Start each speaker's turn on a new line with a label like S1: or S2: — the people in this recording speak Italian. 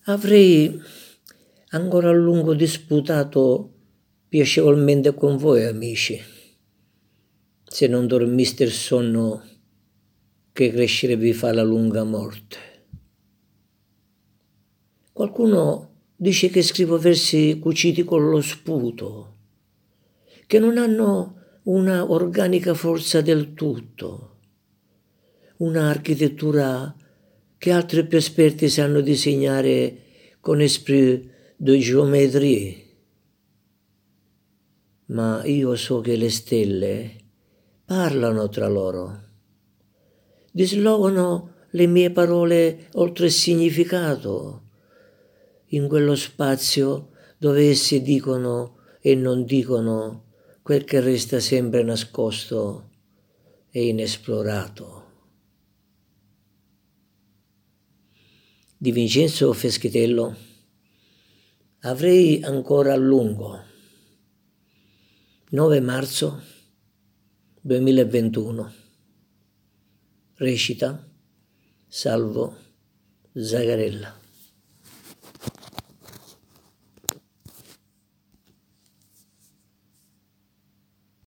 S1: Avrei ancora a lungo disputato piacevolmente con voi, amici, se non dormiste il sonno che crescere vi fa la lunga morte. Qualcuno dice che scrivo versi cuciti con lo sputo, che non hanno una organica forza del tutto, una architettura che altri più esperti sanno disegnare con esprit de géométrie. Ma io so che le stelle parlano tra loro, dislogano le mie parole oltre il significato, in quello spazio dove essi dicono e non dicono quel che resta sempre nascosto e inesplorato. Di Vincenzo Feschitello. Avrei ancora a lungo. 9 marzo 2021. Recita Salvo Zagarella.